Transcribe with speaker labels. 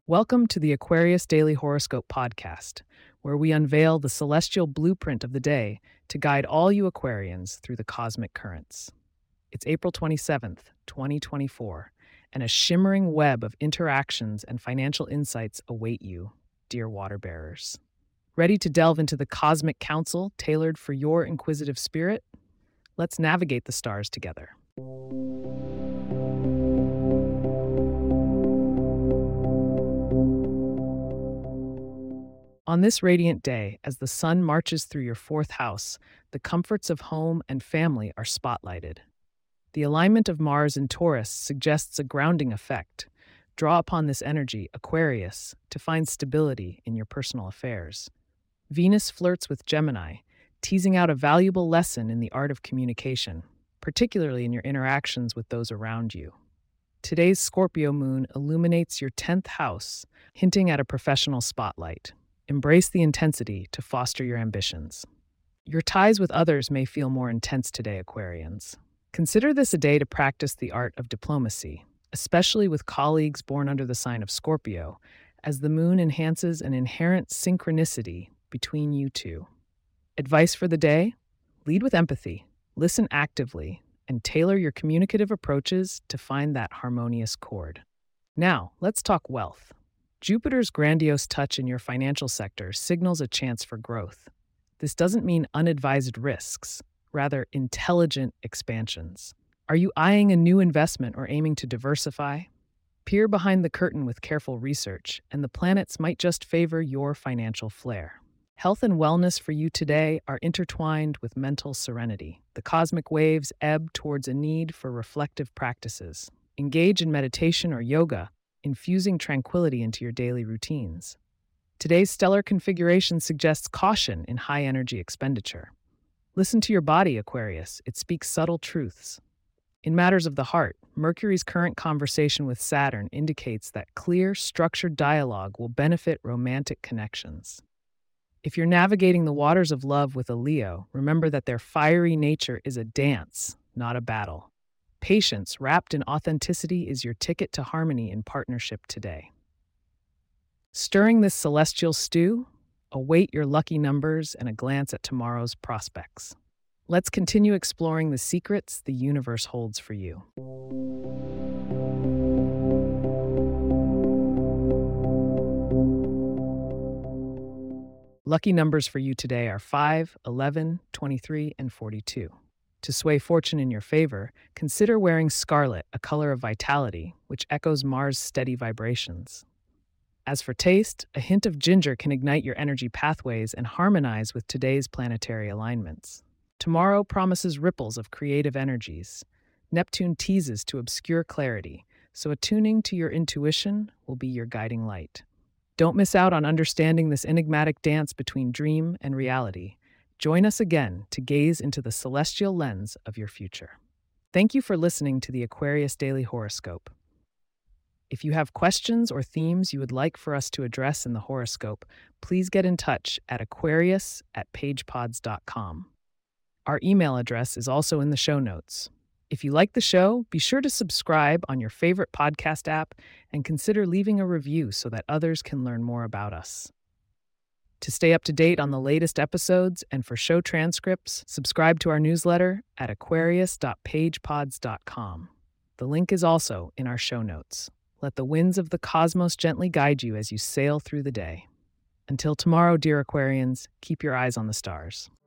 Speaker 1: Welcome to the Aquarius Daily Horoscope podcast, where we unveil the celestial blueprint of the day to guide all you Aquarians through the cosmic currents. It's April 27th, 2024, and a shimmering web of interactions and financial insights await you, dear water bearers. Ready to delve into the cosmic counsel tailored for your inquisitive spirit? Let's navigate the stars together. On this radiant day, as the sun marches through your fourth house, the comforts of home and family are spotlighted. The alignment of Mars in Taurus suggests a grounding effect. Draw upon this energy, Aquarius, to find stability in your personal affairs. Venus flirts with Gemini, teasing out a valuable lesson in the art of communication, particularly in your interactions with those around you. Today's Scorpio moon illuminates your 10th house, hinting at a professional spotlight. Embrace the intensity to foster your ambitions. Your ties with others may feel more intense today, Aquarians. Consider this a day to practice the art of diplomacy, especially with colleagues born under the sign of Scorpio, as the moon enhances an inherent synchronicity between you two. Advice for the day? Lead with empathy, listen actively, and tailor your communicative approaches to find that harmonious chord. Now, let's talk wealth. Jupiter's grandiose touch in your financial sector signals a chance for growth. This doesn't mean unadvised risks, rather intelligent expansions. Are you eyeing a new investment or aiming to diversify? Peer behind the curtain with careful research, and the planets might just favor your financial flair. Health and wellness for you today are intertwined with mental serenity. The cosmic waves ebb towards a need for reflective practices. Engage in meditation or yoga, infusing tranquility into your daily routines. Today's stellar configuration suggests caution in high-energy expenditure. Listen to your body, Aquarius. It speaks subtle truths. In matters of the heart, Mercury's current conversation with Saturn indicates that clear, structured dialogue will benefit romantic connections. If you're navigating the waters of love with a Leo, remember that their fiery nature is a dance, not a battle. Patience, wrapped in authenticity, is your ticket to harmony in partnership today. Stirring this celestial stew? Await your lucky numbers and a glance at tomorrow's prospects. Let's continue exploring the secrets the universe holds for you. Lucky numbers for you today are 5, 11, 23, and 42. To sway fortune in your favor, consider wearing scarlet, a color of vitality, which echoes Mars' steady vibrations. As for taste, a hint of ginger can ignite your energy pathways and harmonize with today's planetary alignments. Tomorrow promises ripples of creative energies. Neptune teases to obscure clarity, so attuning to your intuition will be your guiding light. Don't miss out on understanding this enigmatic dance between dream and reality. Join us again to gaze into the celestial lens of your future. Thank you for listening to the Aquarius Daily Horoscope. If you have questions or themes you would like for us to address in the horoscope, please get in touch at aquarius@pagepods.com. Our email address is also in the show notes. If you like the show, be sure to subscribe on your favorite podcast app and consider leaving a review so that others can learn more about us. To stay up to date on the latest episodes and for show transcripts, subscribe to our newsletter at aquarius.pagepods.com. The link is also in our show notes. Let the winds of the cosmos gently guide you as you sail through the day. Until tomorrow, dear Aquarians, keep your eyes on the stars.